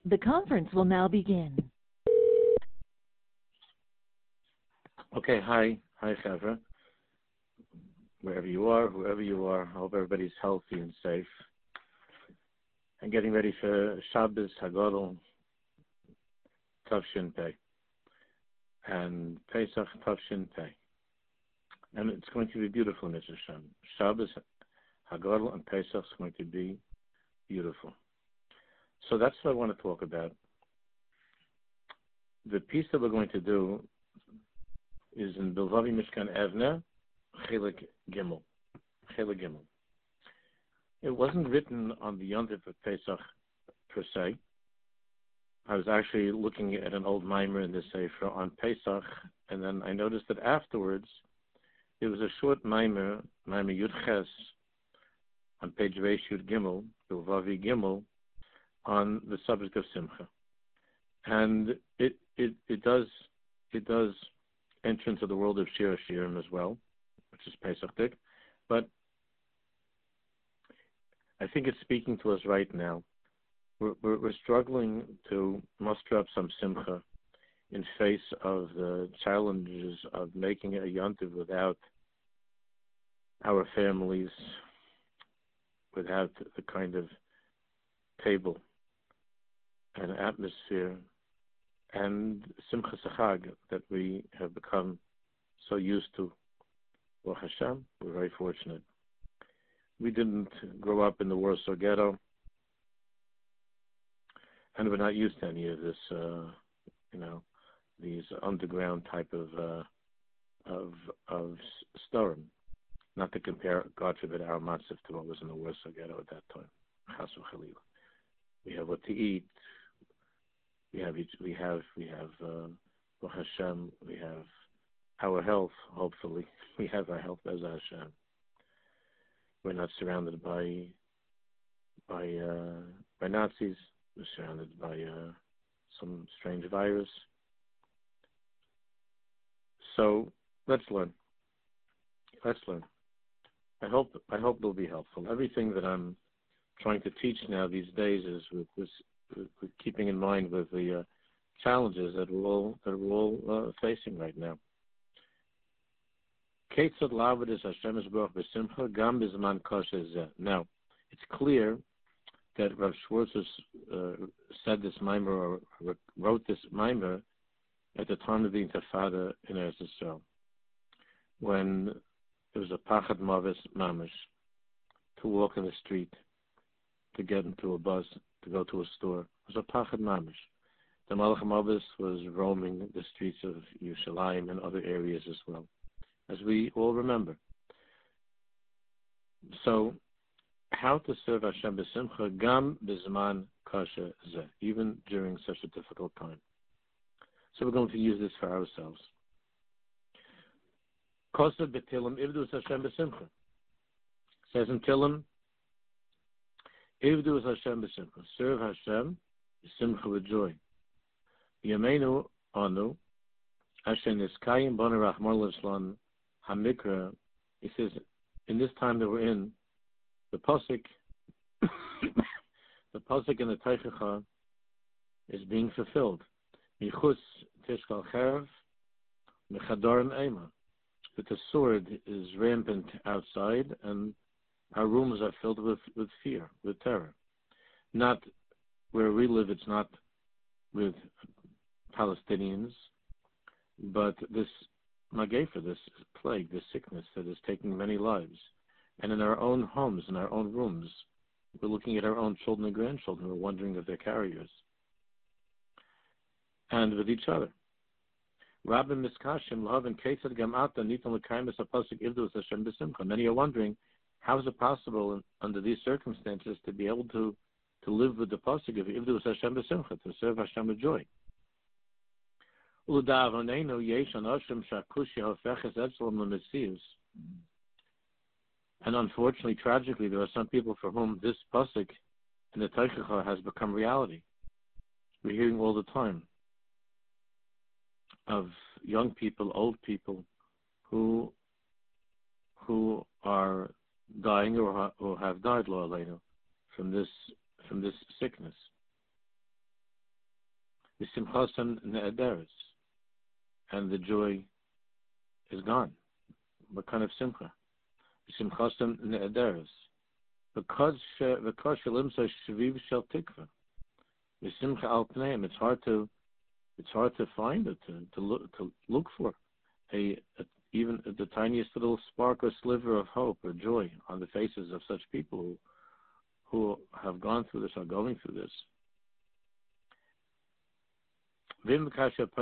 The conference will now begin. Okay, hi, Chevra. Wherever you are, whoever you are, I hope everybody's healthy and safe. And getting ready for Shabbos Hagadol Tavshin Pei and Pesach Tavshin Pei. And it's going to be beautiful, Mr. Shem. Shabbos Hagadol and Pesach is going to be beautiful. So that's what I want to talk about. The piece that we're going to do is in Bilvavi Mishkan Evne, Chelik Gimel. Chelik Gimel. It wasn't written on the Yontif of Pesach per se. I was actually looking at an old mimer in the Sefer on Pesach, and then I noticed that afterwards there was a short mimer Yud Ches, on page Reish Yud Gimel, Bilvavi Gimel, on the subject of Simcha. And it does enter into the world of Shir Shirim as well, which is Pesach Dik. But I think it's speaking to us right now. We're struggling to muster up some Simcha in face of the challenges of making a Yontiv without our families, without the kind of table and atmosphere and Simcha Sachag that we have become so used to. Baruch Hashem, we're very fortunate. We didn't grow up in the Warsaw Ghetto, and we're not used to any of this, these underground type of storim. Not to compare, God forbid, our matzv to what was in the Warsaw Ghetto at that time. Chas v'chalila. We have what to eat. We have Baruch Hashem. We have our health. Hopefully, we have our health as Hashem. We're not surrounded by Nazis. We're surrounded by some strange virus. So let's learn. I hope it'll be helpful. Everything that I'm trying to teach now these days is with keeping in mind with the challenges that we're all facing right now. Now, it's clear that Rav Schwartz said this mimer or wrote this mimer at the time of the Intifada in Eretz Yisrael, when there was a pachad mavis mamish to walk in the street, to get into a bus, to go to a store. It was a pachad mamish. The Malach Mavis was roaming the streets of Yerushalayim and other areas as well, as we all remember. So, how to serve Hashem b'simcha gam b'zman kasha zeh, even during such a difficult time. So we're going to use this for ourselves. Kosa b'tilim ivdu Hashem b'simcha. Says in Tilim, ivdu Hashem b'simcha. Serve Hashem b'simcha with joy. Yameinu anu asher niskayim b'nei rachmor l'slan hamikra. He says, in this time that we're in, the pasuk in the Teichacha is being fulfilled. Michus tishkal cherev mechadorim ema. That the sword is rampant outside, and our rooms are filled with fear, with terror. Not where we live; it's not with Palestinians, but this magefa, this plague, this sickness that is taking many lives. And in our own homes, in our own rooms, we're looking at our own children and grandchildren. We're wondering if they're carriers. And with each other. Many are wondering, how is it possible under these circumstances to be able to live with the pasuk of Ivdu Hashem b'simcha, to serve Hashem with joy? And unfortunately, tragically, there are some people for whom this pasuk in the Teichacha has become reality. We're hearing all the time of young people, old people, who are dying or have died, lo aleinu, from this sickness. V'simchasam ne'ederes, and the joy is gone. What kind of simcha? V'simchasam ne'ederes. Because shalimsa shviv shel tikva. V'simcha al pneim. It's hard to find it, to look for even the tiniest little spark or sliver of hope or joy on the faces of such people who have gone through this, are going through this. And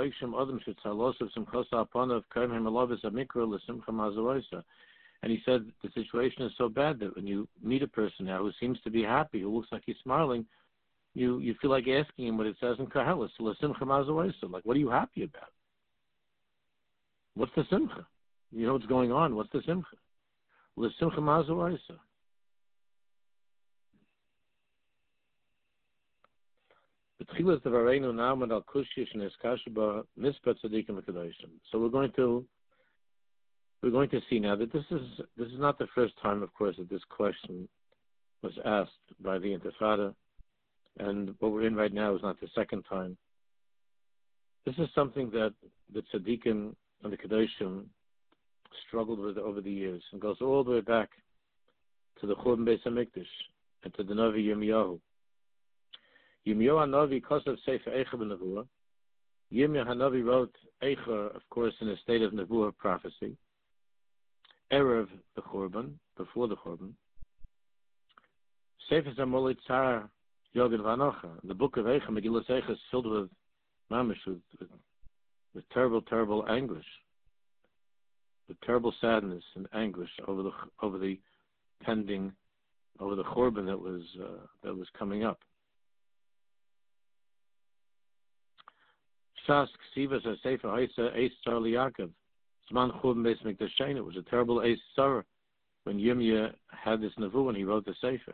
he said the situation is so bad that when you meet a person now who seems to be happy, who looks like he's smiling, you feel like asking him what it says in Koheles, like, what are you happy about? What's the simcha? You know what's going on. What's the simcha? L'simcha mazoisa. So we're going to see now that this is not the first time, of course, that this question was asked by the Intifada, and what we're in right now is not the second time. This is something that the Tzaddikim and the Kedoshim struggled with over the years, and goes all the way back to the Churban Beis Hamikdash and to the Navi Yirmiyahu. Yirmiyahu HaNavi Kosav Sefer Eicha B'Nevuah. Yirmiyahu HaNavi wrote Eicha, of course, in a state of Nevuah prophecy. Erev the Churban, before the Churban. Sefer Zamolei Tzar Yogan Vanocha. The book of Eicha, Megillas Eicha, is filled with mamish, with terrible, terrible anguish, with terrible sadness and anguish over the Churban that was coming up. Shas Ksivas Sefer Haisa Eis Tzar Liyaakov. Zman Churban Beis Mikdash. It was a terrible Eis Tzar when Yirmiyah had this nevuah and he wrote the Sefer.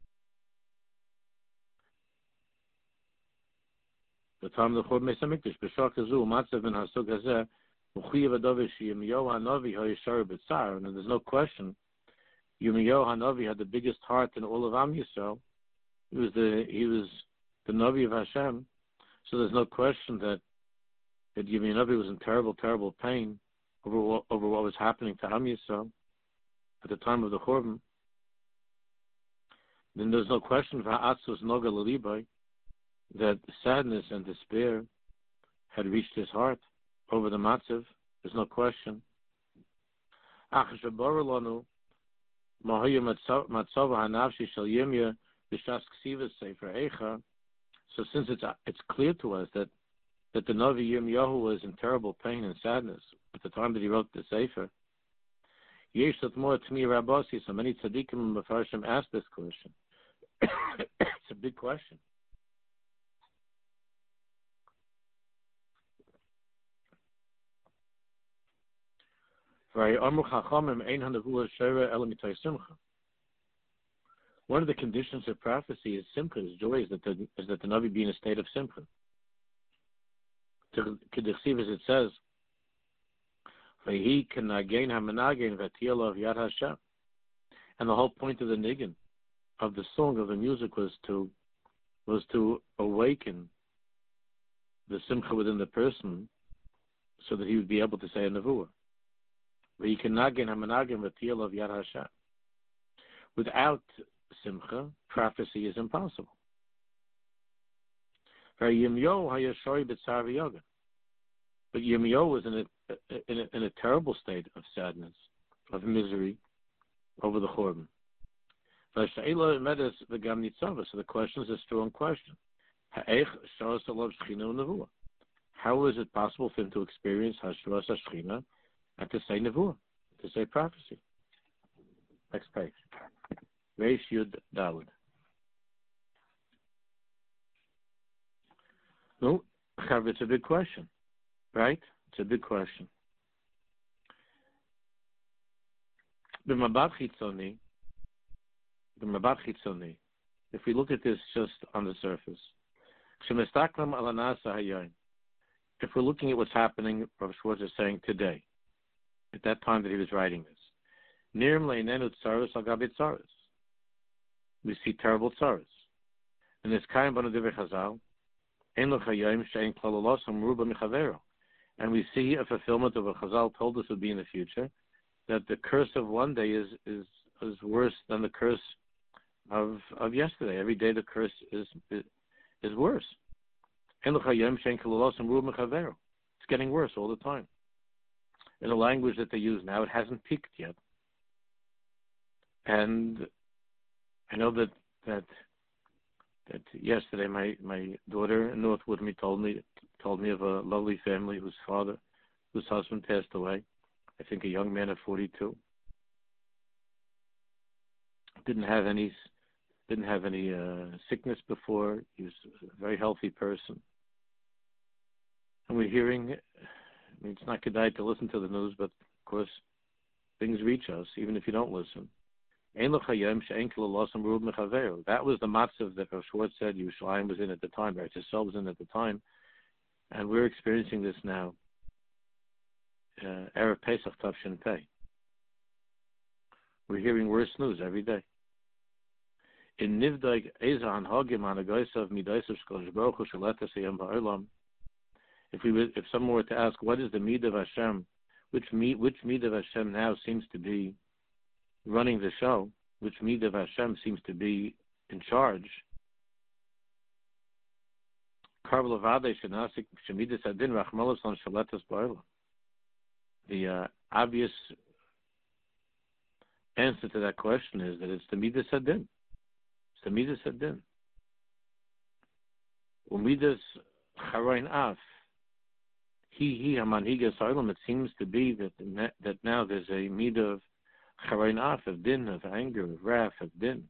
The time of the Churban Beis Hamikdash, B'shar Kazu, Matzav and Hasug Hazeh, Uchiyav Adavish Yirmiyahu HaNavi HaYishar B'tzar, and there's no question, Yirmiyahu HaNavi had the biggest heart in all of Am Yisrael. He was the Navi of Hashem, so there's no question that Yirmiyahu HaNavi was in terrible, terrible pain over what was happening to Am Yisrael at the time of the Churban. Then there's no question, V'ha'atzos Noga L'libai, that sadness and despair had reached his heart over the matzav. There's no question. So since it's clear to us that the Navi Yirmiyahu was in terrible pain and sadness at the time that he wrote the Sefer, so many tzaddikim and mefarshim asked this question. It's a big question. One of the conditions of prophecy is simcha, is joy, is that the Navi be in a state of simcha. To Kedechsiv, as it says, and the whole point of the niggin, of the song, of the music, was to awaken the simcha within the person, so that he would be able to say a nevuah. Without simcha, prophecy is impossible. But Yirmiyahu was in a terrible state of sadness, of misery over the Churban. So the question is a strong question. How is it possible for him to experience Hashras HaShechina and to say nevuah, to say prophecy? Next page. Reish Yud Daled. No, it's a big question, right? It's a big question. B'mabat chitzoni, if we look at this just on the surface, if we're looking at what's happening, Rav Schwartz is saying today, at that time that he was writing this, we see terrible tsaros. And this Kaim Banu Divrei Chazal, And we see a fulfillment of what Chazal told us would be in the future, that the curse of one day is worse than the curse of yesterday. Every day the curse is worse. It's getting worse all the time. In the language that they use now, it hasn't peaked yet. And I know that yesterday my daughter in North Woodmere told me of a lovely family whose husband passed away. I think a young man of 42. Didn't have any sickness before. He was a very healthy person. And we're hearing, it's not good to listen to the news, but of course things reach us even if you don't listen. That was the matzav that Rav Schwartz said Yerushalayim was in at the time, Eretz Yisrael was in at the time, and we're experiencing this now. Erev Pesach Tavshin Pei. We're hearing worse news every day. In Nivdag Eza Hanhagim Anagoisav Midaisav Shkosh Baruch Hu Shaletas Hayam Ba'olam. If someone were to ask what is the Mid of Hashem, which Mid of Hashem now seems to be running the show, which Mid of Hashem seems to be in charge, the obvious answer to that question is that it's the Midas Hadin. It's the Midas Hadin. Midas Charain Af. He Hamanhigas Olam. It seems to be that now there's a Midah of Charain Af, of din, of anger, of wrath, of din.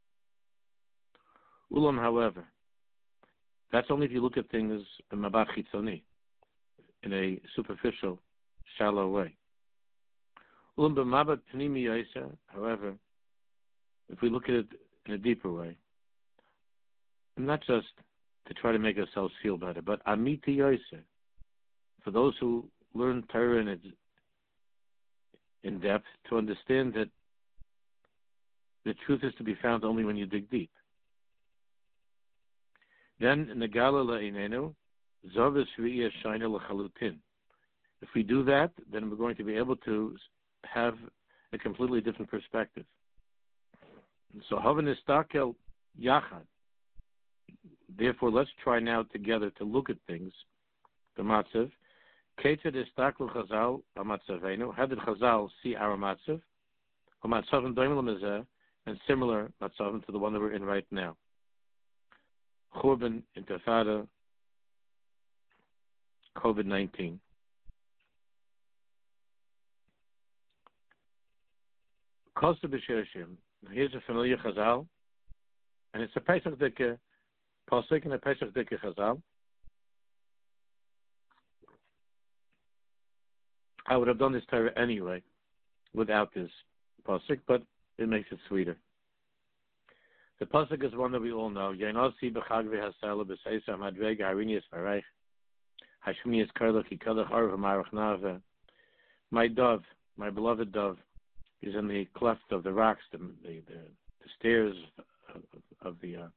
Ulam, however, that's only if you look at things in Mabat Chitzoni, in a superficial, shallow way. Ulam b'mabat pnimi yoser, however, if we look at it in a deeper way, and not just to try to make ourselves feel better, but amiti yoser, for those who learn Torah in depth, to understand that the truth is to be found only when you dig deep. Then negala la'inenu zavis v'iyah shaina l'chalutin. If we do that, then we're going to be able to have a completely different perspective. So havan istakel yachad. Therefore, let's try now together to look at things. The matzav. Ketzad istaklu Chazal b'matzavenu. How did Chazal see our matzav? Matzav doimel mezeh, and similar matzav to the one that we're in right now. Churban, Intifada, COVID-19. Kosta b'shirshim. Here's a familiar Chazal, and it's a Pesach Dike Pasuk and a Pesach Dike Chazal. I would have done this Torah anyway, without this Pasuk, but it makes it sweeter. The pasuk is one that we all know. Yainasi b'chag v'hasala b'seisa madrega harinius v'reich hashmi is karlach yikalach arv ha'marach nave. My dove, my beloved dove, is in the cleft of the rocks, the stairs of the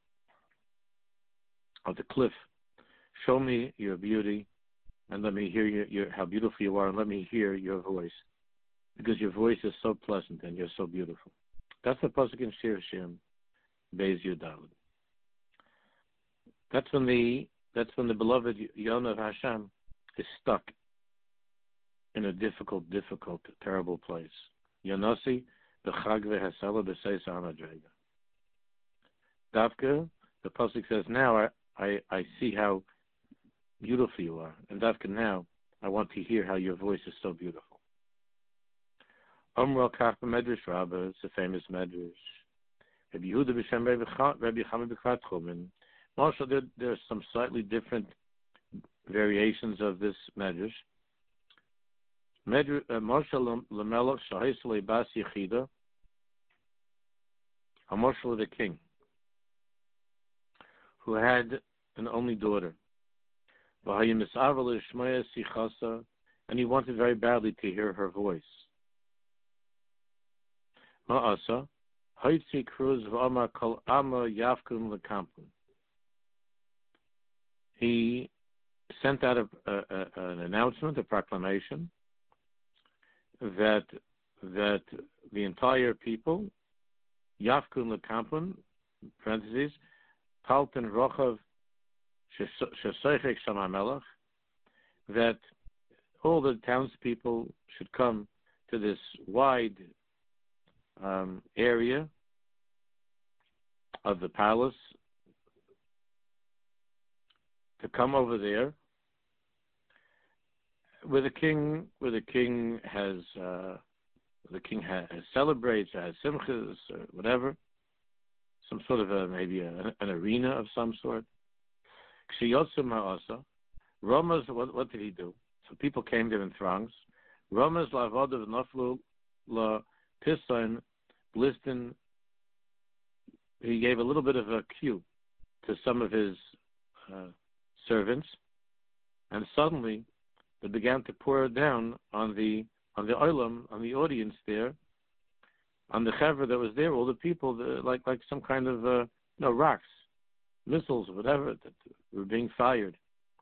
cliff. Show me your beauty, and let me hear your how beautiful you are, and let me hear your voice, because your voice is so pleasant and you're so beautiful. That's the pasuk in Shir Shem. Beis Yudalad. That's when the beloved Yonah of Hashem is stuck in a difficult, terrible place. Yonasi b'chag v'hasala b'seisa amadrega. Davka, the pasuk says, now I see how beautiful you are, and Davka, now I want to hear how your voice is so beautiful. Amral Kach Medrash Rabbah, it's a famous Medrash. Rabbi Yehuda b'Shem Rabbi Chama b'Kvat Chumen. Also, there are some slightly different variations of this medrash. Moshe Lamelech Shahis Leibas Yechida, a Moshe the king, who had an only daughter. And he wanted very badly to hear her voice. Ma'asa. Haitzi Cruz V'Ama Kol Ama Yavkum L'Kampun. he sent out an announcement, a proclamation, that the entire people, Yafkun Lekampun, parentheses, Palten Rochav Shesoichek Shamamelach, that all the townspeople should come to this wide area of the palace, to come over there, where the king celebrates, has simchas or whatever, some sort of maybe an arena of some sort. Romans, what did he do? So people came there in throngs. Romans la'avodav naflu la pisain blistin. He gave a little bit of a cue to some of his servants, and suddenly they began to pour down on the olam, on the audience there, on the chevra that was there, all the people, like some kind of rocks, missiles, whatever, that were being fired.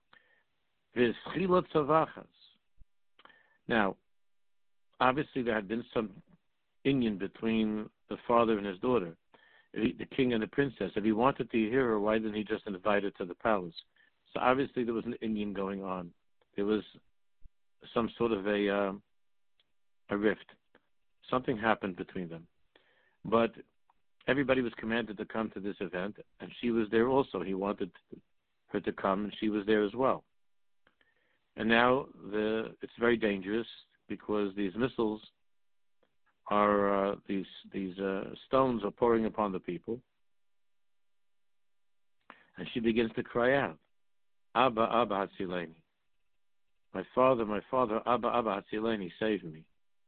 Now, obviously there had been some inyan between the father and his daughter, the king and the princess. If he wanted to hear her, why didn't he just invite her to the palace? So obviously there was an inyan going on. There was some sort of a rift. Something happened between them. But everybody was commanded to come to this event, and she was there also. He wanted her to come, and she was there as well. And now it's very dangerous because these missiles are these stones are pouring upon the people, and she begins to cry out, "Abba, Abba, Hatzileni! My father, Abba, Abba, Hatzileni, save me!"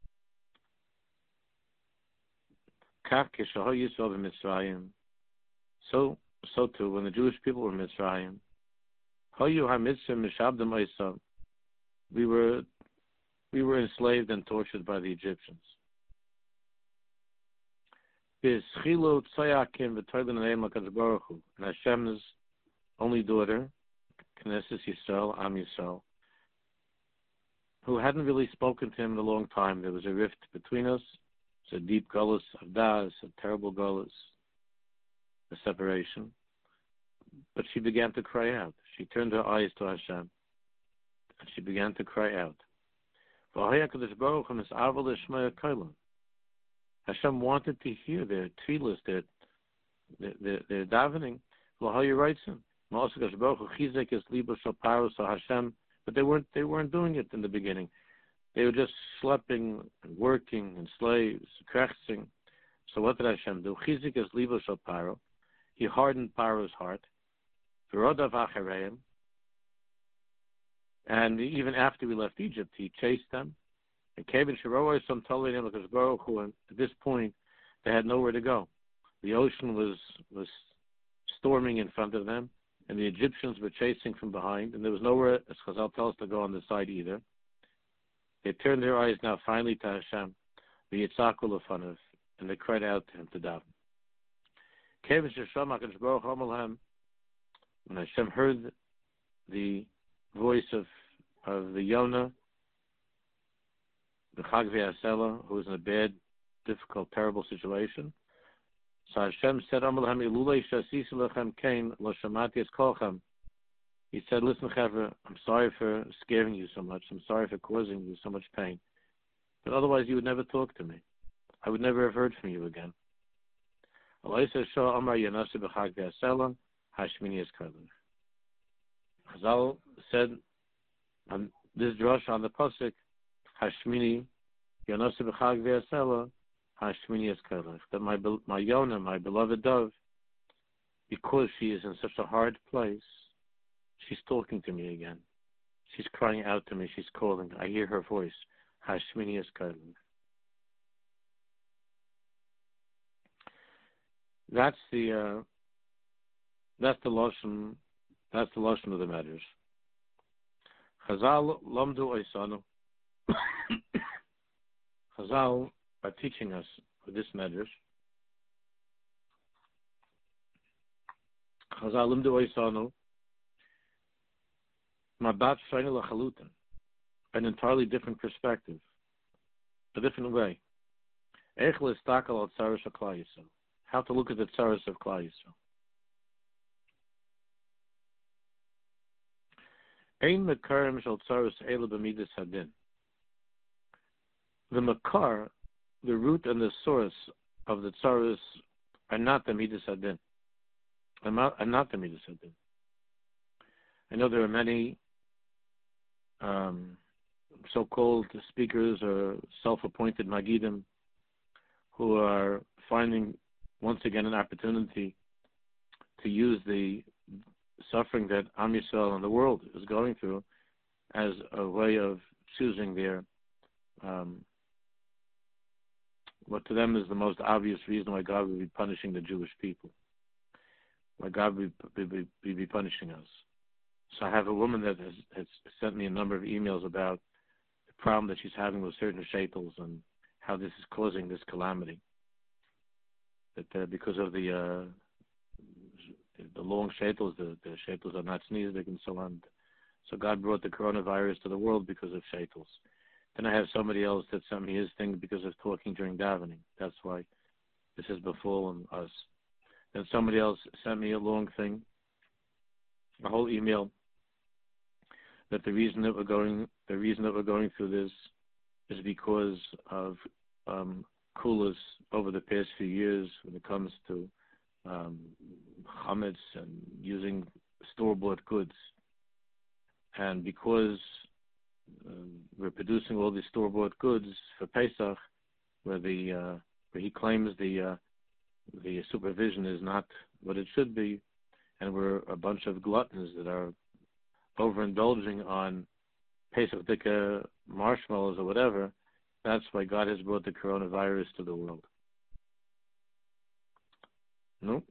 So too, when the Jewish people were in Mitzrayim, we were enslaved and tortured by the Egyptians. And Hashem's only daughter, Knesset Yisrael, Am Yisrael, who hadn't really spoken to him in a long time. There was a rift between us. It's a deep gullus of das, a terrible gullus, a separation. But she began to cry out. She turned her eyes to Hashem, and she began to cry out. Hashem wanted to hear their tefillas, their davening. But they weren't doing it in the beginning. They were just schlepping and working and slaves, krechzing. So what did Hashem do? Chizik es libo shel Paro. He hardened Paro's heart. V'rodav achareim. And even after we left Egypt, he chased them. And Kevin Shiroi some Tolin because Baruch Hu, and at this point they had nowhere to go. The ocean was storming in front of them, and the Egyptians were chasing from behind, and there was nowhere, as Chazal tells us, to go on the side either. They turned their eyes now finally to Hashem, the Yitzhak Ulafanov, and they cried out to him to daven. When Hashem heard the voice of the Yonah, the Chagvi Asela, who was in a bad, difficult, terrible situation, so Hashem said, He said, listen, Chavra, I'm sorry for scaring you so much. I'm sorry for causing you so much pain. But otherwise you would never talk to me. I would never have heard from you again. Chazal said on this drush on the pasuk, Hashmini Yonasi b'chag v'asela Hashmini eskalech, that my Yonah, my beloved dove, because she is in such a hard place, she's talking to me again. She's crying out to me. She's calling. I hear her voice. Hashmini eskalech. That's the lashon. That's the lashon of the matters. Chazal lamdu oisanu. Chazal are teaching us with this matters. Chazal lamdu oisanu Mabat Shayna Lachalutin, an entirely different perspective, a different way. Echel Istakal al Tsaras of Klal Yisrael, how to look at the Tsaras of Klal Yisrael. Ein Mekarim Shal Tsaras Ela B'Midas Hadin. The Makar, the root and the source of the Tsaras, are not the Midas Hadin. Are not the Midas Hadin. I know there are many so-called speakers or self-appointed Magidim who are finding once again an opportunity to use the suffering that Am Yisrael and the world is going through as a way of choosing their what to them is the most obvious reason why God would be punishing the Jewish people, why God would be punishing us. So I have a woman that has sent me a number of emails about the problem that she's having with certain shaitels and how this is causing this calamity. That because of the long shaitels, the shaitels are not sneezing and so on. So God brought the coronavirus to the world because of shaitels. Then I have somebody else that sent me his thing because of talking during davening. That's why this has befallen us. Then somebody else sent me a long thing, a whole email, that the reason that we're going through this is because of kulas over the past few years when it comes to chametz and using store-bought goods, and because we're producing all these store-bought goods for Pesach, where he claims the supervision is not what it should be, and we're a bunch of gluttons that are overindulging on Pesach Dika marshmallows or whatever. That's why God has brought the coronavirus to the world. No,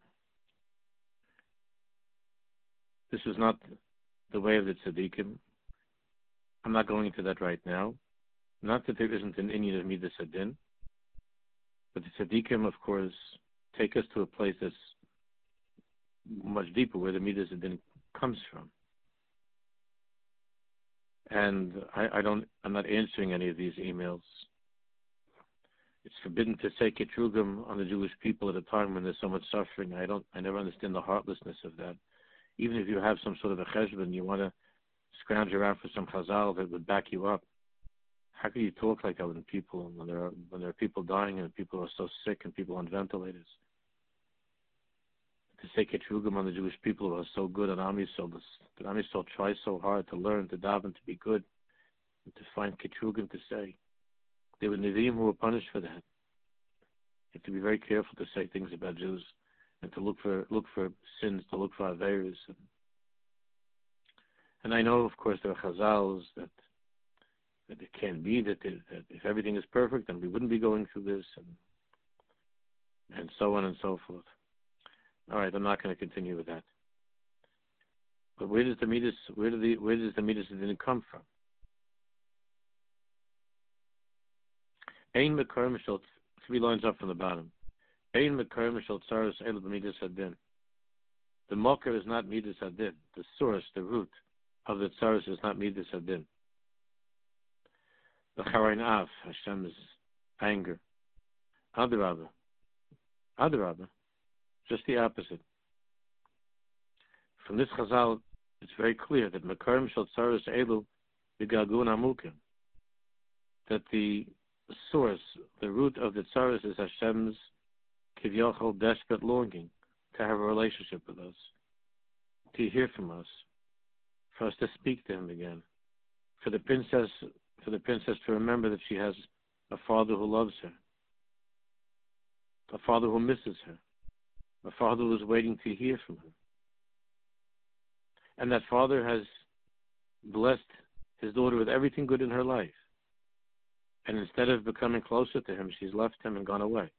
this is not the way of the tzaddikim. I'm not going into that right now. Not that there isn't an inyan of Midas Hadin, but the tzaddikim, of course, take us to a place that's much deeper, where the Midas Hadin comes from. And I'm not answering any of these emails. It's forbidden to say ketrugim on the Jewish people at a time when there's so much suffering. I never understand the heartlessness of that. Even if you have some sort of a cheshbon, you want to scrounge around for some chazal that would back you up. How can you talk like that when there are people dying and people are so sick and people on ventilators? To say ketrugim on the Jewish people who are so good, and Am Yisrael tries so hard to learn, to daven, to be good, and to find ketrugim to say. There were Nevi'im who were punished for that. You have to be very careful to say things about Jews and to look for sins, to look for averos. And I know, of course, there are chazals that it can't be that if everything is perfect, then we wouldn't be going through this, and so on and so forth. All right, I'm not going to continue with that. But where does the Midas Hadin come from? Ein Mekarim Shel, 3 lines up from the bottom. Ein Mekarim Shel Tsaras Ela B'Midas Hadin. The Makar is not Midas Hadin. The source, the root of the Tsaras is not Midas Hadin. The Charain Av, Hashem's anger. Adarabah, just the opposite. From this Chazal, it's very clear that Mekarim Shel Tsaras Elu B'Gagun Amukim, that the source, the root of the Tsaras is Hashem's Kivyachol desperate longing to have a relationship with us, to hear from us, for us to speak to Him again, for the princess to remember that she has a father who loves her, a father who misses her, a father who is waiting to hear from her. And that father has blessed his daughter with everything good in her life. And instead of becoming closer to him, she's left him and gone away.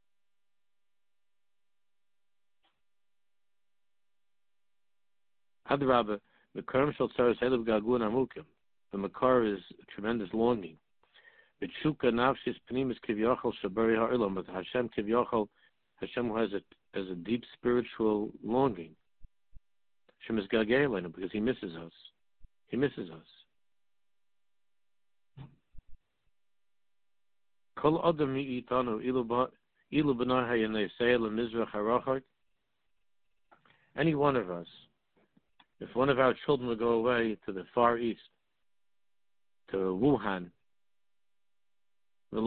Adrabah, the Mekarim Shel Tsaras Ela B'Gagun Amukim. The Makar is a tremendous longing. B'tshuka nafshis pnimis kivyachol shabari ha'olam. But Hashem kivyachol, Hashem has a deep spiritual longing. Hashem is gagei elenu because He misses us. He misses us. Kol adam itanu ilu b'nai hayanei l'mizrach harachak. Any one of us, if one of our children would go away to the Far East, to Wuhan, and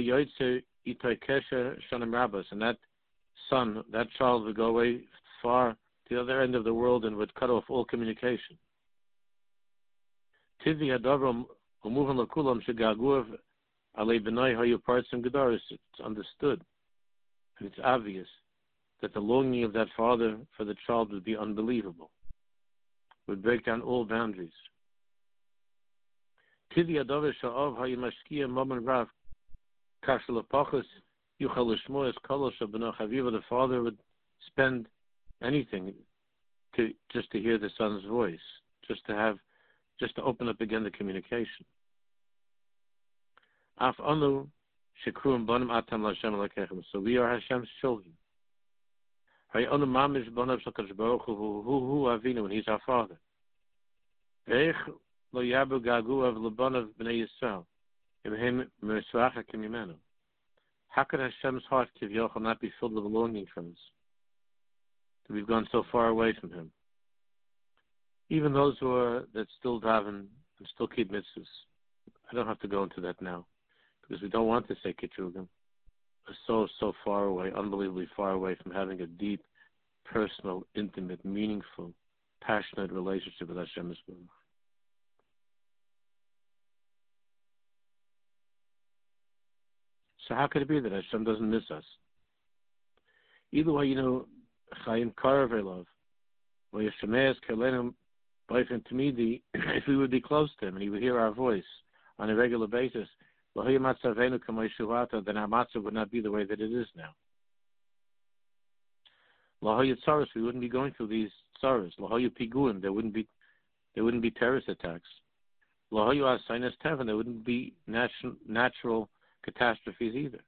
that son, that child would go away far to the other end of the world and would cut off all communication. It's understood and it's obvious that the longing of that father for the child would be unbelievable, would break down all boundaries. The father would spend anything just to hear the son's voice, just to open up again the communication. So we are Hashem's children. And He's our Father. How could Hashem's heart not be filled with longing from us? That we've gone so far away from Him. Even those that still daven and still keep mitzvahs. I don't have to go into that now, because we don't want to say kitrugim. We're so far away, unbelievably far away from having a deep, personal, intimate, meaningful, passionate relationship with Hashem. So how could it be that Hashem doesn't miss us? Either way, Chaim Karavelov, or Yeshemeas Kerlenim, if we would be close to Him and He would hear our voice on a regular basis, then our matzah would not be the way that it is now. We wouldn't be going through these tzaras. There wouldn't be terrorist attacks. There wouldn't be natural catastrophes either.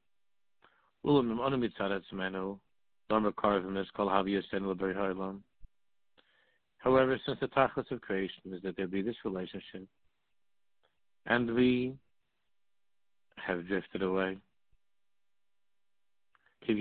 However, since the tachlis of creation is that there be this relationship, and we have drifted away, then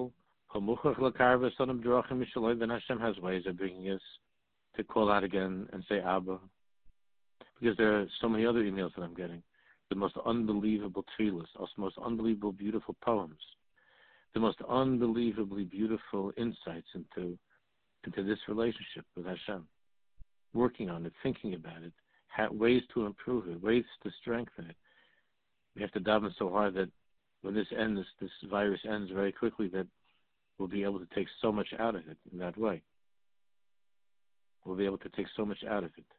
Hashem has ways of bringing us to call out again and say Abba, because there are so many other emails that I'm getting, the most unbelievable tefillas, the most unbelievable beautiful poems, the most unbelievably beautiful insights into this relationship with Hashem, working on it, thinking about it, ways to improve it, ways to strengthen it. We have to daven so hard that when this virus ends very quickly, that we'll be able to take so much out of it in that way. We'll be able to take so much out of it.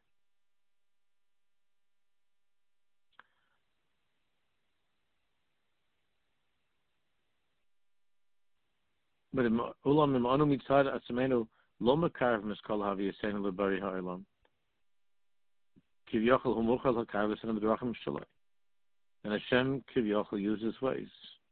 But Ulam Anu Mitzad Atzamenu Lo Makarv Miskal Havi Yaseinu Lebari Ha'olam Kivyachal Humuchal HaKarv Yaseinu B'Drachim Shalai. And Hashem Kivyachal uses ways.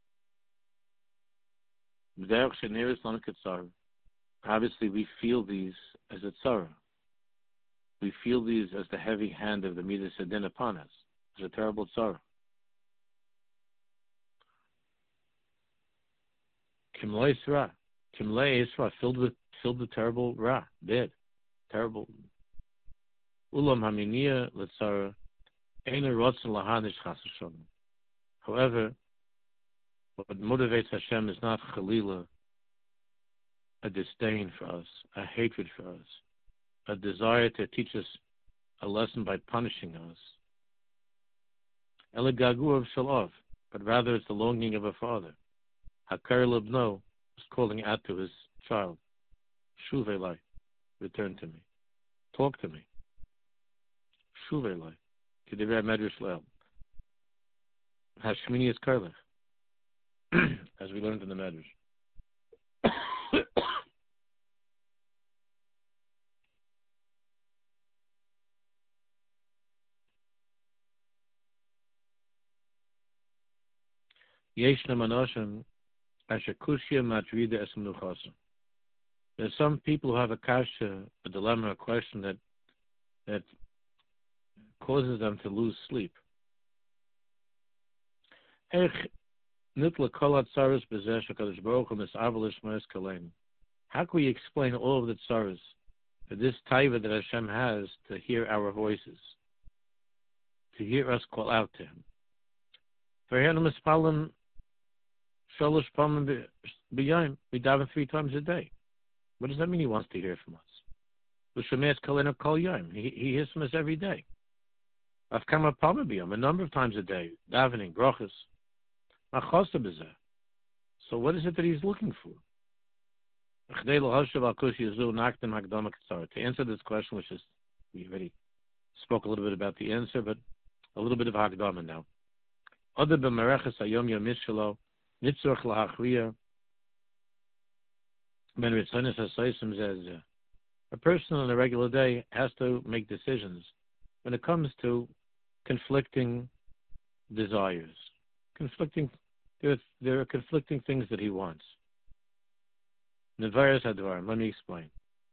B'derech Sheneris Lana Ketzar. Obviously, we feel these as a tzara. We feel these as the heavy hand of the Midas Hadin upon us. It's a terrible tzara. Kimlei Isra, filled with terrible ra, bad, terrible. Ulam Haminia Letzara, Eina Rotzen Lahanish Chas V'Shalom. However, what motivates Hashem is not Chalila, a disdain for us, a hatred for us, a desire to teach us a lesson by punishing us. Elagagu of Shalov, but rather it's the longing of a father. Hakar Lebno is calling out to his child, Shuv Elai, return to me, talk to me. Shuv Elai, K'divrei Medrash Leil. Hashmini is Karlech, as we learned in the Medrash. Yeshna Manoshim. There's some people who have a kasha, a dilemma, a question that causes them to lose sleep. How can we explain all of the tzaras for this taiva that Hashem has to hear our voices, to hear us call out to Him? We daven 3 times a day. What does that mean? He wants to hear from us. He hears from us every day. A number of times a day, davening, brachas. So what is it that He's looking for? To answer this question, which is, we already spoke a little bit about the answer, but a little bit of Hagdama now. A person on a regular day has to make decisions when it comes to conflicting desires. There are conflicting things that he wants. Let me explain.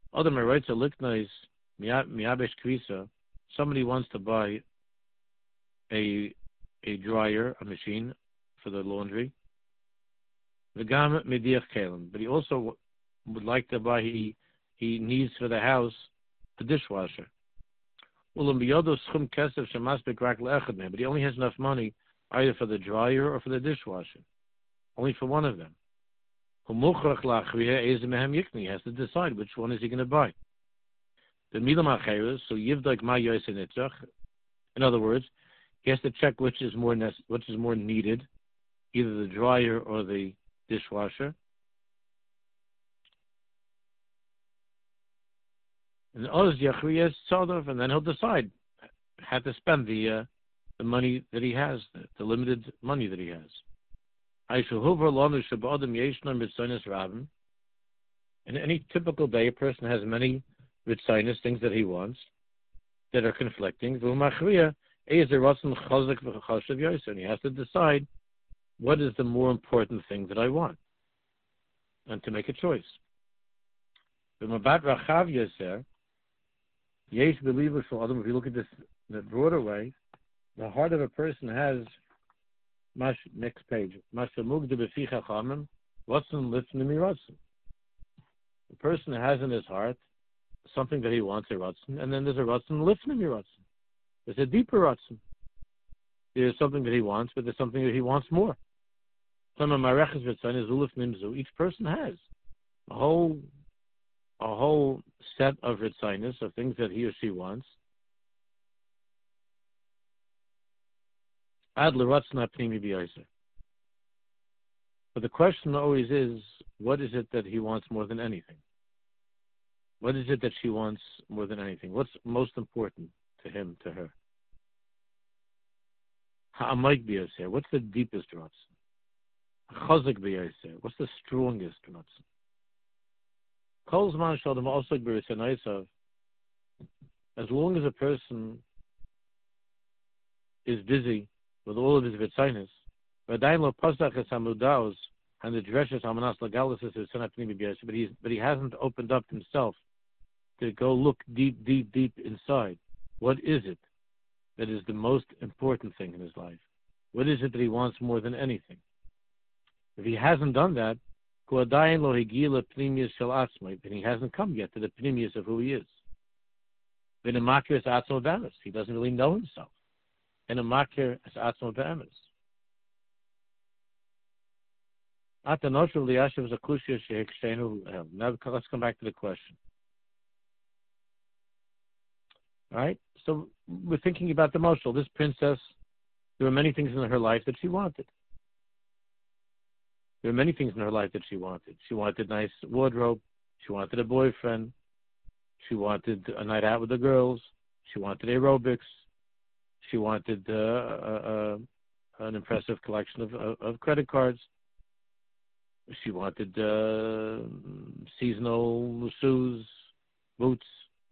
Somebody wants to buy a dryer, a machine for the laundry. But he also would like to buy, he needs for the house a dishwasher. But he only has enough money either for the dryer or for the dishwasher. Only for one of them. He has to decide which one is he going to buy. In other words, he has to check which is more needed, either the dryer or the dishwasher. And then he'll decide how to spend the money that he has, the limited money that he has. In any typical day, a person has many ritzinus, things that he wants, that are conflicting. And he has to decide what is the more important thing that I want, and to make a choice. If you look at this in a broader way, the heart of a person has, next page, the person has in his heart something that he wants, a ratzon, and then there's a ratzon lifnim ratzon. There's a deeper ratzon. There's something that he wants, but there's something that he wants more. Each person has a whole set of ritzinus, of things that he or she wants. But the question always is, what is it that he wants more than anything? What is it that she wants more than anything? What's most important to him, to her? What's the deepest ratzon? What's the strongest ratzon? As long as a person is busy with all of his ritzinus, and the dreshes but he hasn't opened up himself to go look deep inside. What is it that is the most important thing in his life? What is it that he wants more than anything? If he hasn't done that, then he hasn't come yet to the pnimius of who he is. He doesn't really know himself. And a makir is atzmo be'emes. Now let's come back to the question. All right? So we're thinking about the moshel. This princess, there were many things in her life that she wanted. There were many things in her life that she wanted. She wanted a nice wardrobe. She wanted a boyfriend. She wanted a night out with the girls. She wanted aerobics. She wanted an impressive collection of credit cards. She wanted seasonal shoes, boots,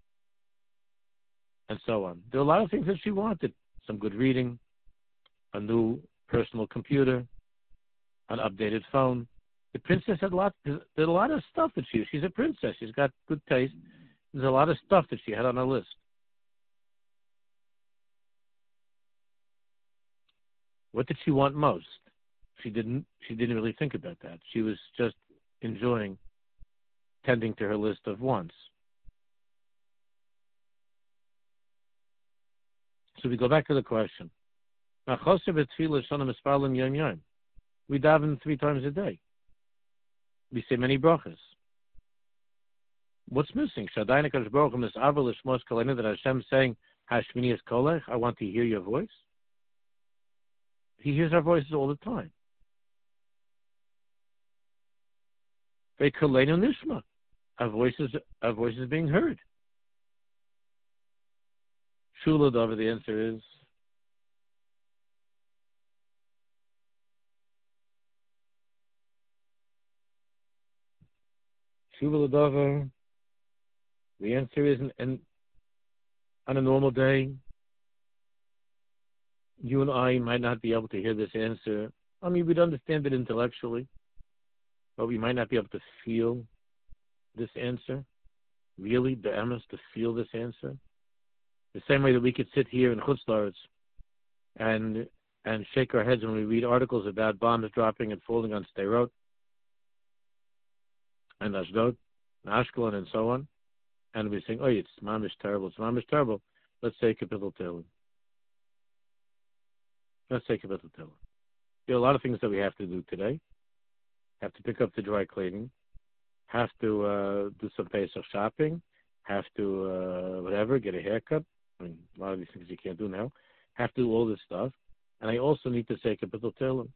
and so on. There were a lot of things that she wanted. Some good reading, a new personal computer, an updated phone. The princess had a lot of stuff that she's a princess. She's got good taste. There's a lot of stuff that she had on her list. What did she want most? She didn't really think about that. She was just enjoying tending to her list of wants. So we go back to the question. We daven 3 times a day. We say many brachas. What's missing? That Hashem saying, Hashmini es kolech, I want to hear your voice. He hears our voices all the time. Nishma. Our voices being heard. Shula Dover, the answer is Shula Dover. The answer is on a normal day, you and I might not be able to hear this answer. I mean, we'd understand it intellectually, but we might not be able to feel this answer. Really, be'emes, to feel this answer. The same way that we could sit here in Chutz La'aretz and shake our heads when we read articles about bombs dropping and falling on Sderot and Ashdod, and Ashkelon, and so on, and we think, oh, it's mamish terrible, it's mamish terrible. Let's say Kapitel Tehillim. Let's say Kapitel Tehillim. There are a lot of things that we have to do today. Have to pick up the dry cleaning. Have to do some Pesach shopping. Have to, whatever, get a haircut. I mean, a lot of these things you can't do now. Have to do all this stuff. And I also need to say Kapitel Tehillim.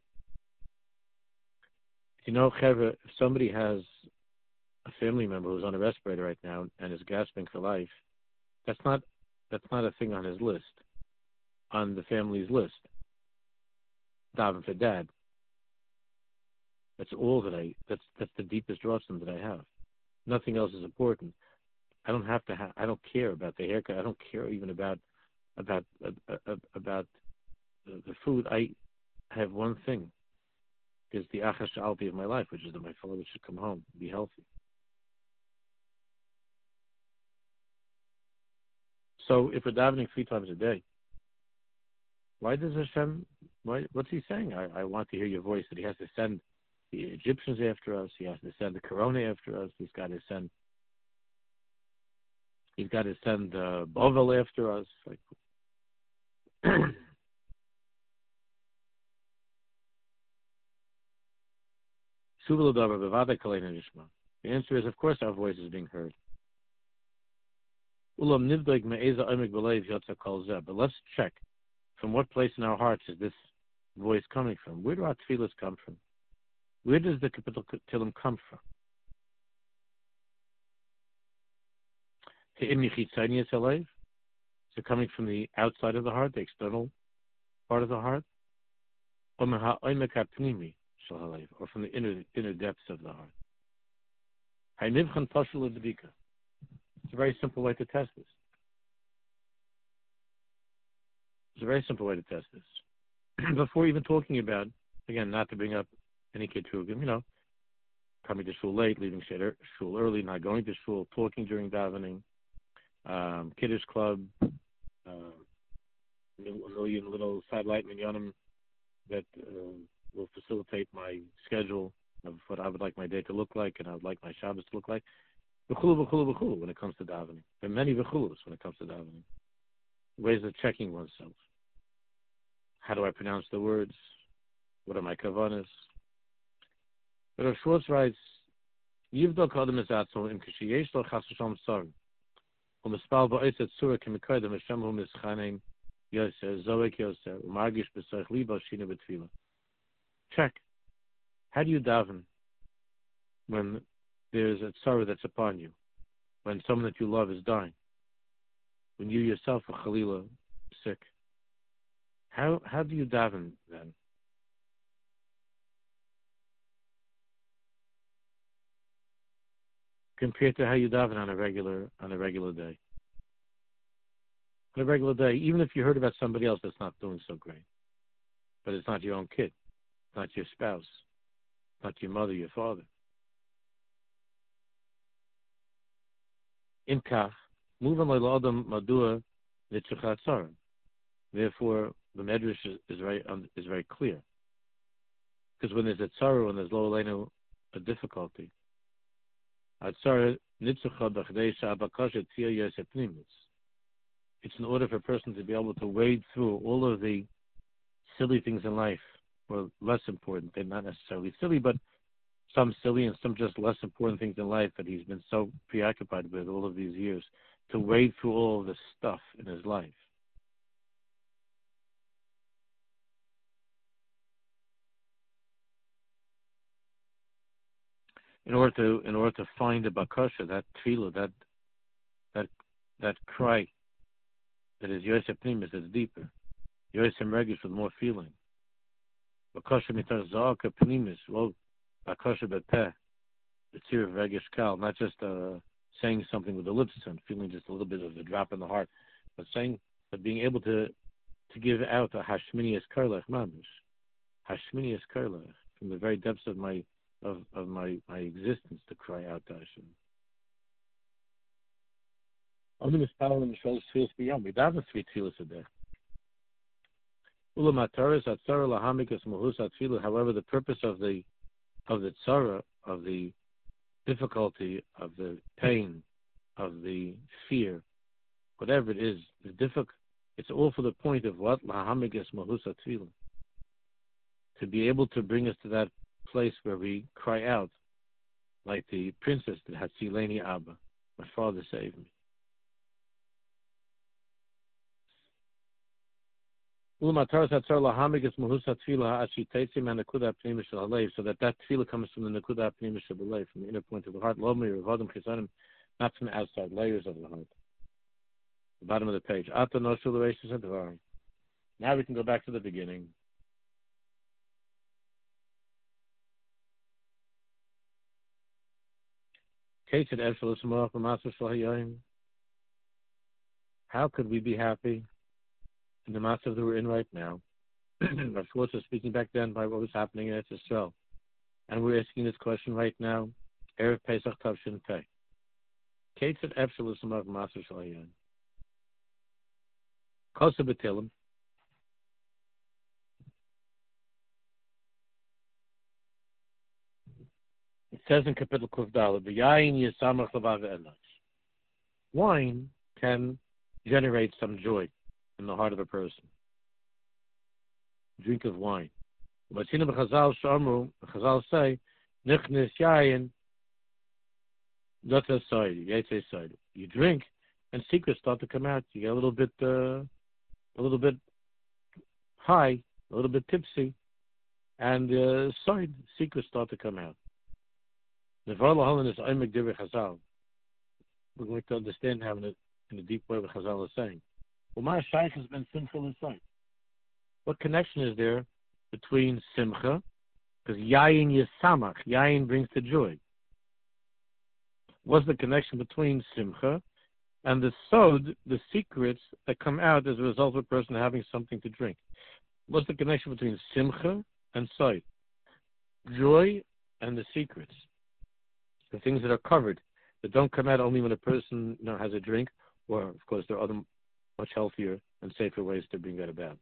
You know, Chevra, if somebody has a family member who's on a respirator right now and is gasping for life, that's not a thing on his list, on the family's list. Daven for dad. That's all that's the deepest drossim that I have. Nothing else is important. I don't care about the haircut. I don't care even about the food. I have one thing. Is the achas shalti of my life, which is that my father should come home, be healthy. So if we're davening 3 times a day, why does Hashem, what's he saying? I want to hear your voice, that he has to send the Egyptians after us, he has to send the Corona after us, he's got to send Bovel after us. Like, the answer is, of course, our voice is being heard. But let's check from what place in our hearts is this voice coming from. Where do our tefillas come from? Where does the Kapitel Tehillim come from? Is it coming from the outside of the heart, the external part of the heart? Or from the inner depths of the heart? It's a very simple way to test this. Before even talking about, again, not to bring up any kitrugim, coming to shul late, leaving shul early, not going to shul, talking during davening, kiddush club, a million little satellite minyanim that will facilitate my schedule of what I would like my day to look like and I would like my Shabbos to look like. V'chulu when it comes to davening. There are many v'chulus when it comes to davening. Ways of checking oneself. How do I pronounce the words? What are my kavanas? But Rav Schwartz writes, Yivdok Adam is atzol im kishiyesh lo chas v'shalom sar. U'mispal ba'eset surah k'mikoydem Hashem hu mischaneim yoser, zoek yoser, u'margish b'soich liba shina b'tfila. Check. How do you daven when there's a sorrow that's upon you, when someone that you love is dying, when you yourself are Chalila sick? How do you daven then? Compared to how you daven on a regular day. On a regular day, even if you heard about somebody else that's not doing so great, but it's not your own kid, not your spouse, not your mother, your father. Imkach, move on l'adam madua l'tzuchatzar. Therefore, the Medrash is very clear. Because when there's a tzara, when there's lo aleinu, a difficulty, a tzara nitzucha b'chdei she'abakasha tzia yosef pnimis. It's in order for a person to be able to wade through all of the silly things in life, or less important. They're not necessarily silly, but some silly and some just less important things in life that he's been so preoccupied with all of these years, to wade through all of this stuff in his life. In order to find the bakasha, that tefillah, that cry, that is Yosef Pnimis, that's deeper. Yosef Regish with more feeling. Bakasha mitar zaka Pnimis, well, bakasha bepeh, the tzir of Regish Kal, not just saying something with the lips and feeling just a little bit of a drop in the heart, but being able to give out a hashmini eskarlech mamish, hashmini eskarlech, from the very depths of my existence, to cry out to Hashem. Only mispalim and shol tefillas b'yom. We daven 3 tefillas a day. Ulamataris atzara lahamikas mahus atfilah. However, the purpose of the tzara, of the difficulty, of the pain, of the fear, whatever it is difficult. It's all for the point of what lahamikas mahus atfilah. To be able to bring us to that place where we cry out, like the princess that had Sileni Abba, my father saved me. So that tefillah comes from the nekuda pnimish of the life, from the inner point of the heart, not from the outside layers of the heart. The bottom of the page. Now we can go back to the beginning. How could we be happy in the matzah that we're in right now? Rav Schwartz was speaking back then by what was happening in Eretz Yisrael, and we're asking this question right now. Erev Pesach Tavshin Pei. Ketzad Efshel L'Samav Matzah Shel Hayoim. Kosa B'Tilim. It says in Kapitel Kuf Daled, V'yayin Yisamach L'Vav Ve'elach. Wine can generate some joy in the heart of a person. Drink of wine. But Chazal say, Nichnis Yayin Dota Soid, Yetze Soid. You drink and secrets start to come out. You get a little bit high, a little bit tipsy, and Soid, secrets start to come out. We're going to understand how in a deep way what Chazal is saying. Well, my shaykh has been simcha inside. What connection is there between simcha? Because yayin yisamach, yayin brings the joy. What's the connection between simcha and the sod, the secrets that come out as a result of a person having something to drink? What's the connection between simcha and sod? Joy and the secrets. The things that are covered, that don't come out only when a person has a drink, or of course there are other much healthier and safer ways to bring that about.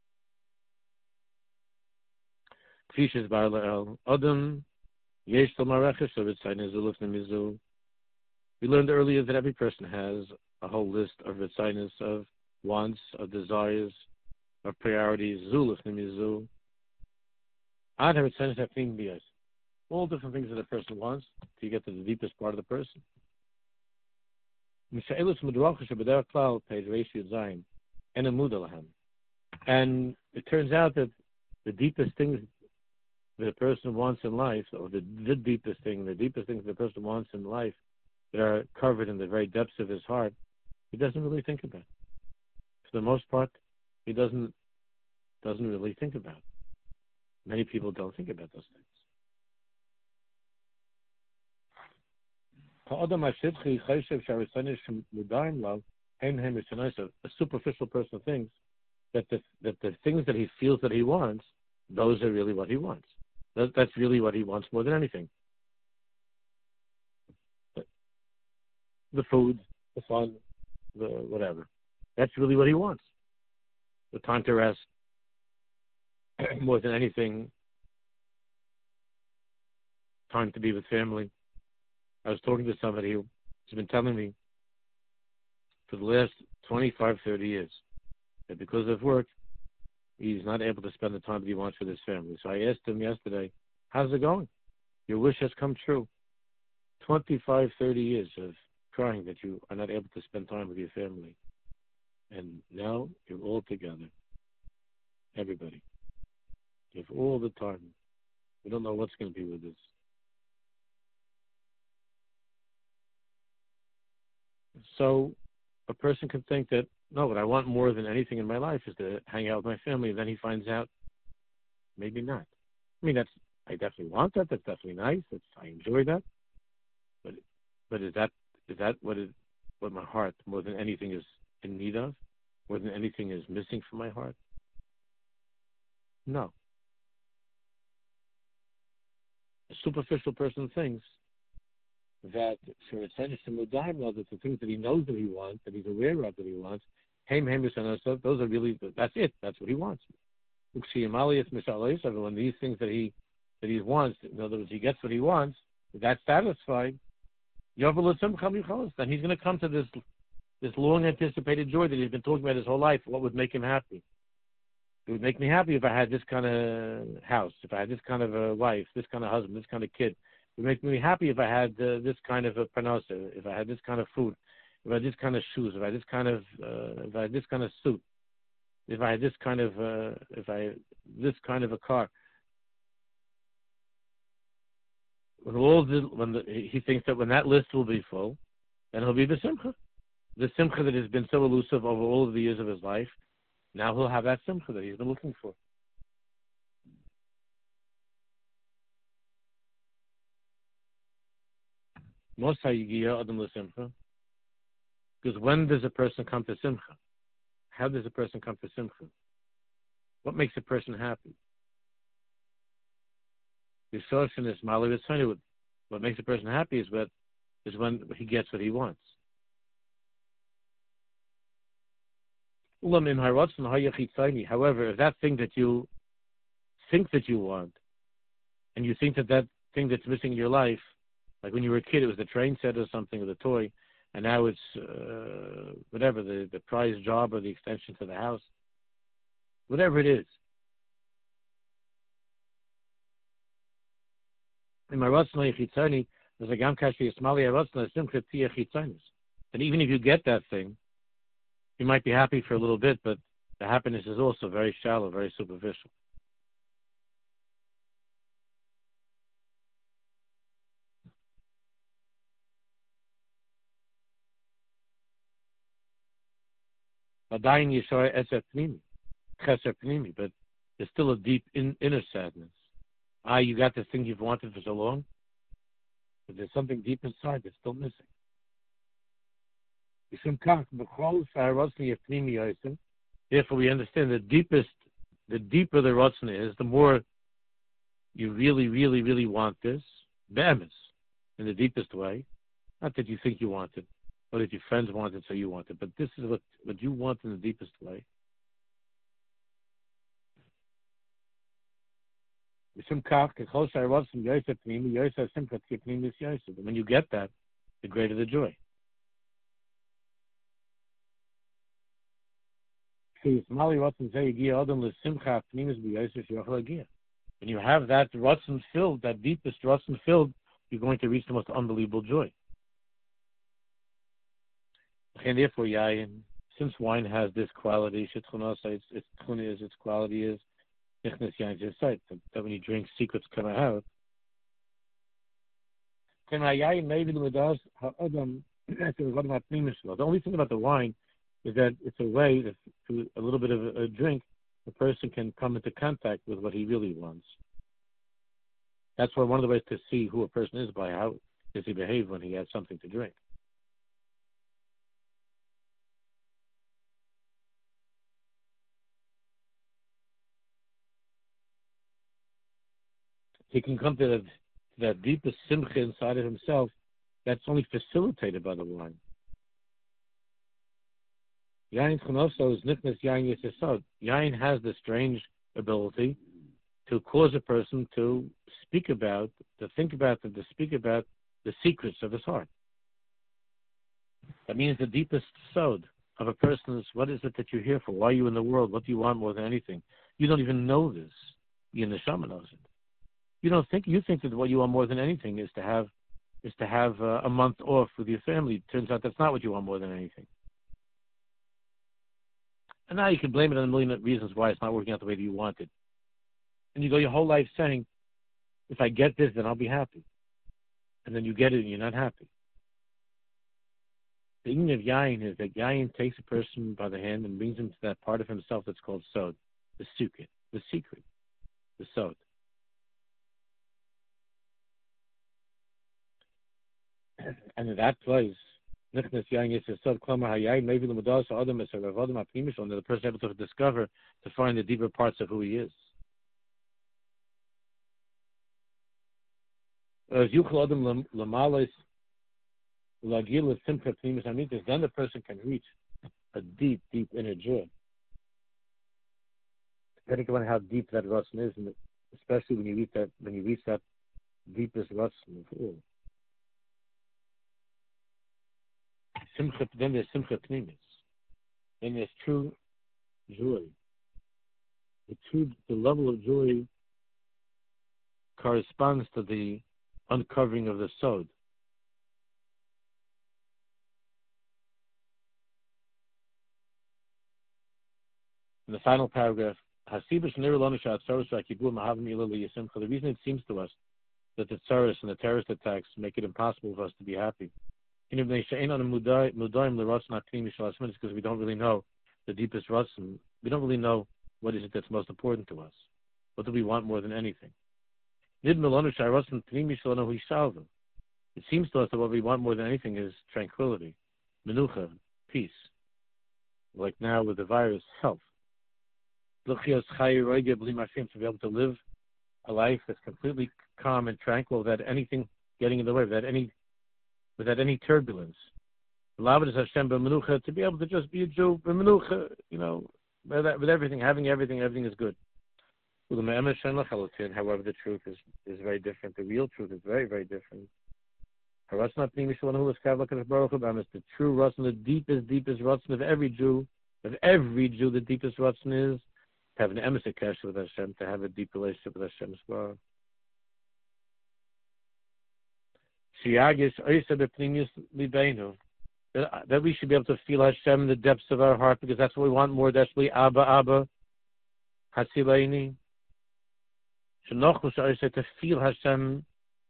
We learned earlier that every person has a whole list of ritzinus, of wants, of desires, of priorities. All different things that a person wants to get to the deepest part of the person. And it turns out that the deepest things that a person wants in life, or the deepest things that a person wants in life that are covered in the very depths of his heart, he doesn't really think about. For the most part, he doesn't really think about. Many people don't think about those things. A superficial person thinks that the things that he feels that he wants, those are really what he wants. That's really what he wants more than anything. The food, the fun, the whatever. That's really what he wants. The time to rest, more than anything, time to be with family. I was talking to somebody who's been telling me for the last 25, 30 years that because of work, he's not able to spend the time that he wants with his family. So I asked him yesterday, how's it going? Your wish has come true. 25, 30 years of crying that you are not able to spend time with your family. And now you're all together. Everybody. You have all the time. We don't know what's going to be with this. So a person can think that, no, what I want more than anything in my life is to hang out with my family. And then he finds out, maybe not. I mean, I definitely want that. That's definitely nice. I enjoy that. But is that what my heart, more than anything, is in need of? More than anything is missing from my heart? No. A superficial person thinks that for attention to the things that he knows that he wants, that he's aware of that he wants, those are really, that's it. That's what he wants. When these things that he wants, in other words, he gets what he wants, that's satisfied, then he's going to come to this long anticipated joy that he's been talking about his whole life. What would make him happy? It would make me happy if I had this kind of house, if I had this kind of a wife, this kind of husband, this kind of kid. It would make me happy if I had this kind of a parnasa, if I had this kind of food, if I had this kind of shoes, if I had this kind of suit, if I had this kind of a car. He thinks that when that list will be full, then he'll be the simcha that has been so elusive over all of the years of his life. Now he'll have that simcha that he's been looking for. Because when does a person come to simcha? How does a person come to simcha? What makes a person happy? What makes a person happy is when he gets what he wants. However, if that thing that you think that you want, and you think that thing that's missing in your life, like when you were a kid, it was the train set or something, or the toy, and now it's whatever, the prize job or the extension to the house, whatever it is. In my Ratzna Yichitzani, there's a Gam Kashi Yismali Ratzna Simcha Tia Chitzanis. And even if you get that thing, you might be happy for a little bit, but the happiness is also very shallow, very superficial. But there's still a deep inner sadness. You got this thing you've wanted for so long, but there's something deep inside that's still missing. Therefore, we understand the deeper the Ratzna is, the more you really, really, really want this, be'emes, in the deepest way. Not that you think you want it, or that your friends want it, so you want it, but this is what you want in the deepest way. When you get that, the greater the joy. When you have that Ratzon filled, that deepest Ratzon filled, you're going to reach the most unbelievable joy. And therefore, since wine has this quality, its quality is that when you drink, secrets come out. The only thing about the wine is that it's a way that through a little bit of a drink, the person can come into contact with what he really wants. That's why one of the ways to see who a person is by how does he behave when he has something to drink. He can come to that deepest simcha inside of himself that's only facilitated by the wine. Yain has the strange ability to cause a person to speak about, to think about, and to speak about the secrets of his heart. That means the deepest sod of a person's, what is it that you're here for? Why are you in the world? What do you want more than anything? You don't even know this. Your neshama knows it. You think that what you want more than anything is to have a month off with your family. It turns out that's not what you want more than anything. And now you can blame it on a million reasons why it's not working out the way that you want it. And you go your whole life saying, if I get this, then I'll be happy. And then you get it and you're not happy. The meaning of yayin is that yayin takes a person by the hand and brings him to that part of himself that's called sod, the secret, the sod. And in that place, nichnas yayin is a sod klama hayayin maybe the mudas adam is a ravadim apnimishon, that the person is able to discover, to find the deeper parts of who he is. As yuchel adam lamalis lagil simcha pnimis amitis, then the person can reach a deep, deep inner joy. Depending on how deep that ratzon is, and especially when you reach that deepest ratzon of all. Simcha, then there's simcha pnimis. Then there's true joy. The level of joy corresponds to the uncovering of the sod. In the final paragraph, the reason it seems to us that the tsaros and the terrorist attacks make it impossible for us to be happy is because we don't really know the deepest ratzon. We don't really know what is it that's most important to us. What do we want more than anything? It seems to us that what we want more than anything is tranquility, menucha, peace. Like now with the virus, health. To be able to live a life that's completely calm and tranquil without anything getting in the way, without any turbulence. To be able to just be a Jew, with everything, having everything is good. However, the truth is very different. The real truth is very, very different. It's the true ratzon, the deepest ratzon of every Jew, the deepest ratzon is to have an emes kesher with Hashem, to have a deep relationship with Hashem as well. That we should be able to feel Hashem in the depths of our heart, because that's what we want more desperately. Abba, Hasileini. To feel Hashem,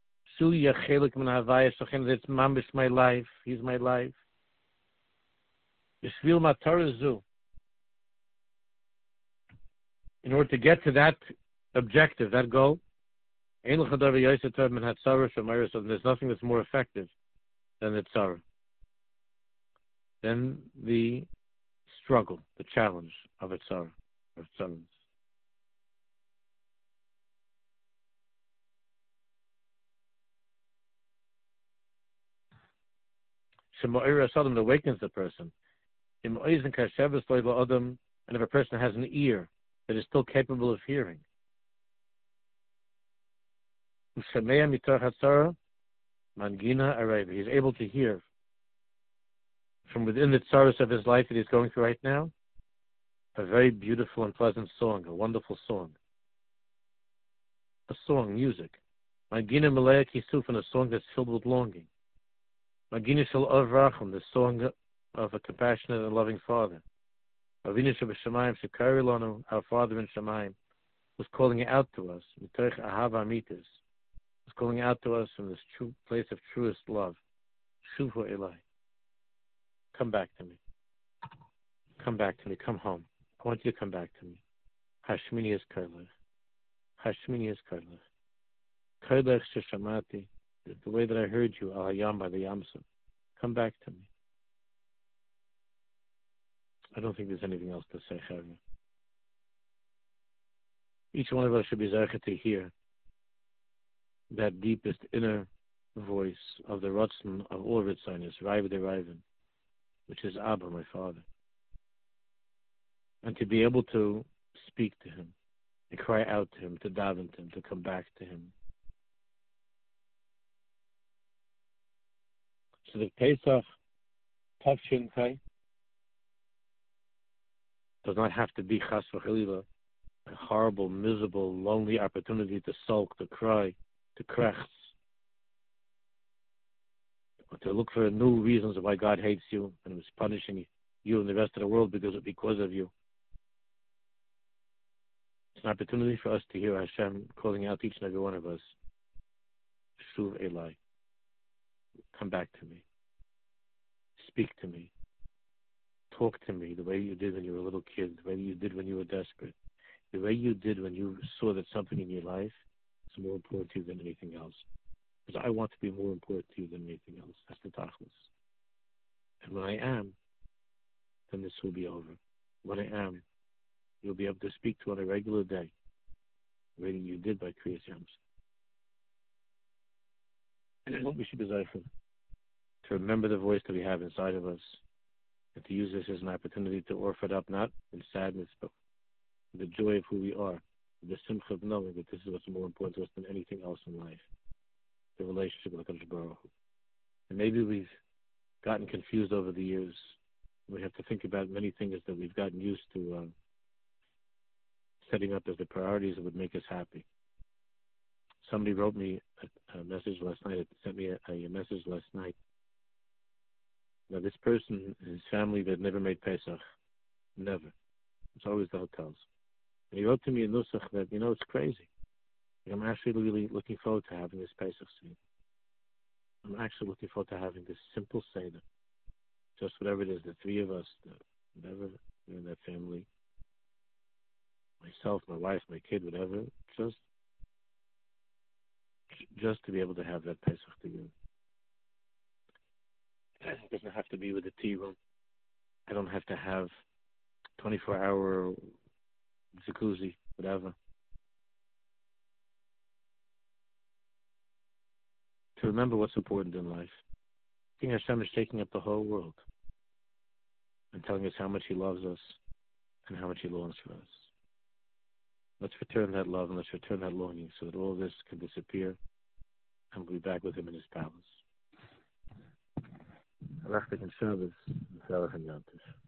it's mamish my life. He's my life. In order to get to that objective, that goal, there's nothing that's more effective than the tzara, than the struggle, the challenge of a tzara, of tzarins. It awakens the person. And if a person has an ear that is still capable of hearing, he's able to hear from within the tsaros of his life that he's going through right now a very beautiful and pleasant song, a wonderful song. A song, music. Mangina Malaya Kisuf, a song that's filled with longing. Mangina Shal Avrachim, the song of a compassionate and loving Father. Avinu Shabashamayim Shekari Lanu, our Father in Shamayim, was calling out to us. Mitoich Ahava Amitis, was calling out to us from this true place of truest love. Shuvu Elai. Come back to me. Come back to me. Come home. I want you to come back to me. Hashmini is Kailech. Hashmini is Kailech. Kailech Sheshamati, the way that I heard you, Al Hayam by the Yamsuf. Come back to me. I don't think there's anything else to say, Chavya. Each one of us should be zeicha to hear that deepest inner voice of the Ratzon of all Ritzanis, Raiva de Raivin, which is Abba, my Father. And to be able to speak to him to cry out to him, to daven to him, to come back to him. So the Pesach Tafshin Chai does not have to be chas v'chalila, a horrible, miserable, lonely opportunity to sulk, to cry, to krechts, or to look for new reasons why God hates you and is punishing you and the rest of the world because of you. It's an opportunity for us to hear Hashem calling out each and every one of us. Shuv Elai. Come back to me. Speak to me. Talk to me the way you did when you were a little kid, the way you did when you were desperate, the way you did when you saw that something in your life is more important to you than anything else. Because I want to be more important to you than anything else. That's the tachlis. And when I am, then this will be over. When I am, you'll be able to speak to on a regular day, the way you did by Kriyas Yams. And what we should desire for, to remember the voice that we have inside of us, and to use this as an opportunity to offer it up, not in sadness, but the joy of who we are, the simcha of knowing that this is what's more important to us than anything else in life, the relationship with HaKadosh Baruch Hu. And maybe we've gotten confused over the years. We have to think about many things that we've gotten used to setting up as the priorities that would make us happy. Somebody wrote me a message last night, sent me a message last night. Now, this person, his family, they've never made Pesach. Never. It's always the hotels. And he wrote to me in Nusach that, it's crazy. I'm actually really looking forward to having this Pesach scene. I'm actually looking forward to having this simple Seder. Just whatever it is, the three of us, whatever, in that family. Myself, my wife, my kid, whatever. Just to be able to have that Pesach together. It doesn't have to be with a tea room. I don't have to have 24-hour jacuzzi, whatever. To remember what's important in life. King Hashem is shaking up the whole world and telling us how much He loves us and how much He longs for us. Let's return that love and let's return that longing so that all this can disappear and we'll be back with Him in His palace. Rachtik and Shabbos, Melech and Yom Tov.